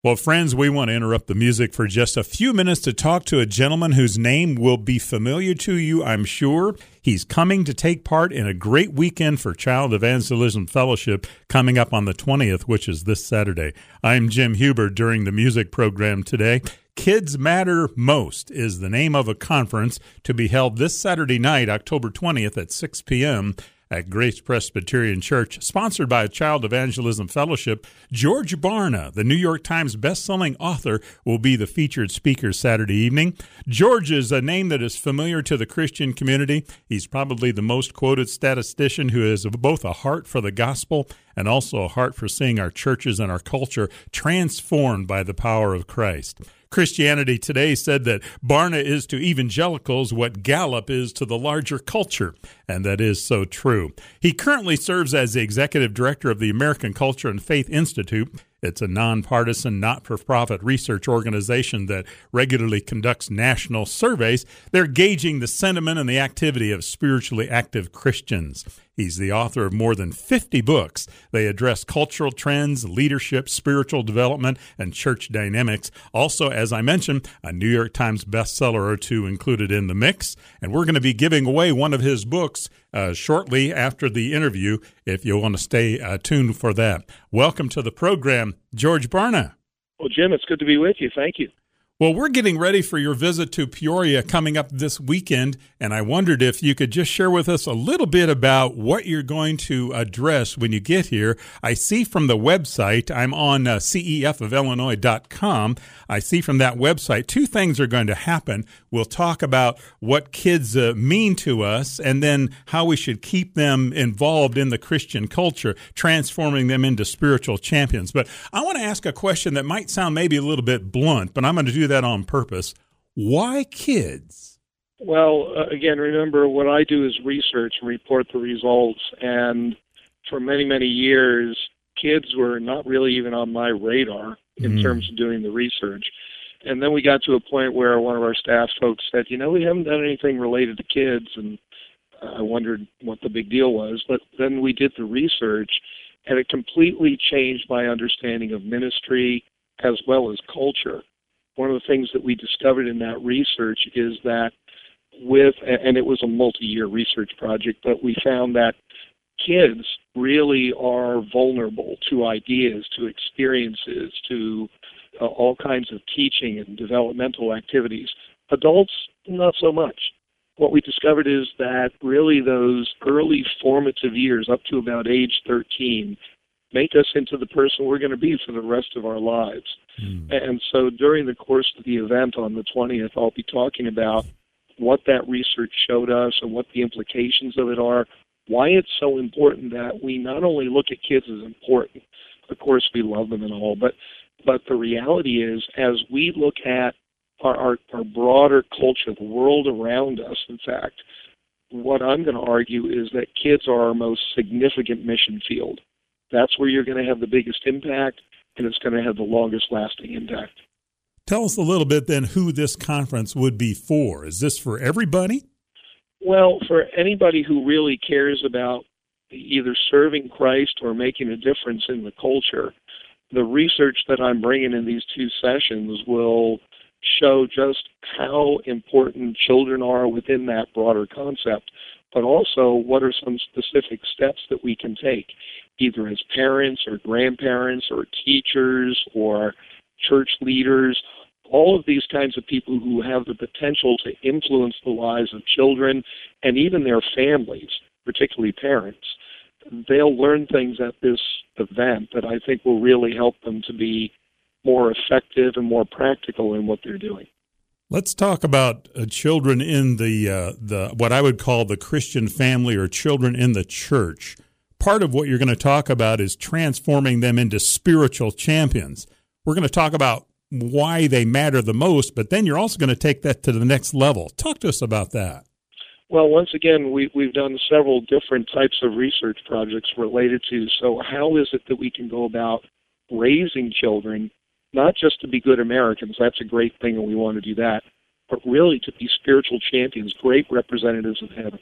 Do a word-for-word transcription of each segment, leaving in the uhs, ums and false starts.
Well, friends, we want to interrupt the music for just a few minutes to talk to a gentleman whose name will be familiar to you, I'm sure. He's coming to take part in a great weekend for Child Evangelism Fellowship coming up on the twentieth, which is this Saturday. I'm Jim Huber during the music program today. Kids Matter Most is the name of a conference to be held this Saturday night, October twentieth at six p.m., at Grace Presbyterian Church, sponsored by Child Evangelism Fellowship. George Barna, the New York Times bestselling author, will be the featured speaker Saturday evening. George is a name that is familiar to the Christian community. He's probably the most quoted statistician who has both a heart for the gospel and also a heart for seeing our churches and our culture transformed by the power of Christ. Christianity Today said that Barna is to evangelicals what Gallup is to the larger culture, and that is so true. He currently serves as the executive director of the American Culture and Faith Institute. It's a nonpartisan, not-for-profit research organization that regularly conducts national surveys. They're gauging the sentiment and the activity of spiritually active Christians. He's the author of more than fifty books. They address cultural trends, leadership, spiritual development, and church dynamics. Also, as I mentioned, a New York Times bestseller or two included in the mix. And we're going to be giving away one of his books uh, shortly after the interview, if you want to stay uh, tuned for that. Welcome to the program, George Barna. Well, Jim, it's good to be with you. Thank you. Well, we're getting ready for your visit to Peoria coming up this weekend, and I wondered if you could just share with us a little bit about what you're going to address when you get here. I see from the website, I'm on uh, C E F of Illinois dot com, I see from that website two things are going to happen. We'll talk about what kids uh, mean to us and then how we should keep them involved in the Christian culture, transforming them into spiritual champions. But I want to ask a question that might sound maybe a little bit blunt, but I'm going to do that on purpose. Why kids? Well, uh, again, remember what I do is research and report the results. And for many, many years, kids were not really even on my radar in mm. terms of doing the research. And then we got to a point where one of our staff folks said, you know, we haven't done anything related to kids. And I wondered what the big deal was. But then we did the research, and it completely changed my understanding of ministry as well as culture. One of the things that we discovered in that research is that with, and it was a multi-year research project, but we found that kids really are vulnerable to ideas, to experiences, to uh, all kinds of teaching and developmental activities. Adults, not so much. What we discovered is that really those early formative years, up to about age thirteen, make us into the person we're going to be for the rest of our lives. Mm. And so during the course of the event on the twentieth, I'll be talking about what that research showed us and what the implications of it are, why it's so important that we not only look at kids as important, of course we love them and all, but but the reality is as we look at our, our, our broader culture, the world around us, in fact, what I'm going to argue is that kids are our most significant mission field. That's where you're going to have the biggest impact, and it's going to have the longest lasting impact. Tell us a little bit then who this conference would be for. Is this for everybody? Well, for anybody who really cares about either serving Christ or making a difference in the culture. The research that I'm bringing in these two sessions will show just how important children are within that broader concept, but also what are some specific steps that we can take, either as parents or grandparents or teachers or church leaders, all of these kinds of people who have the potential to influence the lives of children and even their families, particularly parents. They'll learn things at this event that I think will really help them to be more effective and more practical in what they're doing. Let's talk about uh, children in the uh, the what I would call the Christian family or children in the church. Part of what you're going to talk about is transforming them into spiritual champions. We're going to talk about why they matter the most, but then you're also going to take that to the next level. Talk to us about that. Well, once again, we, we've done several different types of research projects related to, so how is it that we can go about raising children, not just to be good Americans, that's a great thing and we want to do that, but really to be spiritual champions, great representatives of heaven.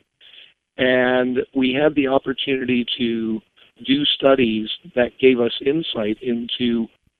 And we had the opportunity to do studies that gave us insight into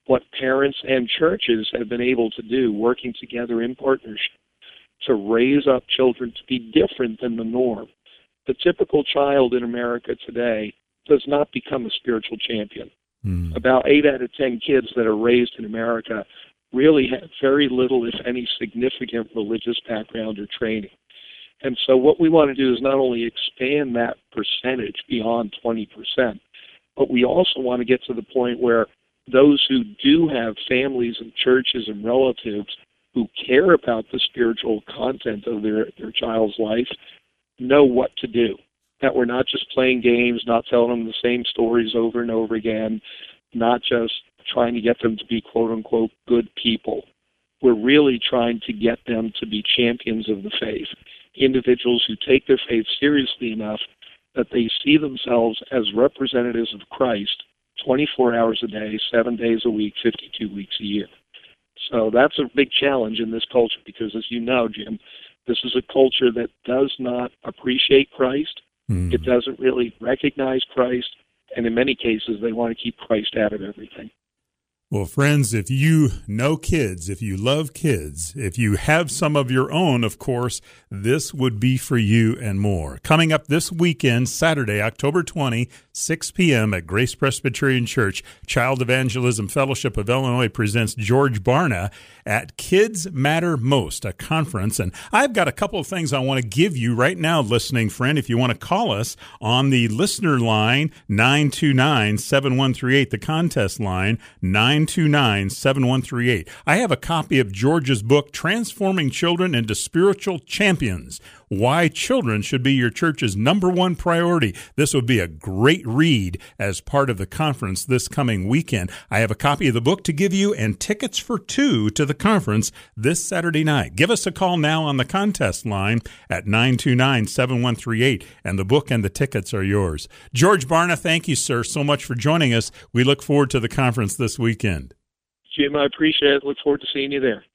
what parents and churches have been able to do, working together in partnership to raise up children to be different than the norm. The typical child in America today does not become a spiritual champion. Mm. About eight out of ten kids that are raised in America really have very little, if any, significant religious background or training. And so what we want to do is not only expand that percentage beyond twenty percent, but we also want to get to the point where those who do have families and churches and relatives who care about the spiritual content of their, their child's life know what to do. That we're not just playing games, not telling them the same stories over and over again, not just trying to get them to be quote-unquote good people. We're really trying to get them to be champions of the faith, individuals who take their faith seriously enough that they see themselves as representatives of Christ twenty-four hours a day, seven days a week, fifty-two weeks a year. So that's a big challenge in this culture because, as you know, Jim, this is a culture that does not appreciate Christ. Mm. It doesn't really recognize Christ. And in many cases, they want to keep Christ out of everything. Well, friends, if you know kids, if you love kids, if you have some of your own, of course, this would be for you and more. Coming up this weekend, Saturday, October twentieth, six p.m. at Grace Presbyterian Church, Child Evangelism Fellowship of Illinois presents George Barna at Kids Matter Most, a conference. And I've got a couple of things I want to give you right now, listening friend. If you want to call us on the listener line, nine two nine, seven one three eight, the contest line, nine two nine, seven one three eight. I have a copy of George's book, Transforming Children into Spiritual Champions, Why Children Should Be Your Church's Number One Priority. This would be a great read as part of the conference this coming weekend. I have a copy of the book to give you and tickets for two to the conference this Saturday night. Give us a call now on the contest line at nine two nine, seven one three eight, and the book and the tickets are yours. George Barna, thank you, sir, so much for joining us. We look forward to the conference this weekend. Jim, I appreciate it. Look forward to seeing you there.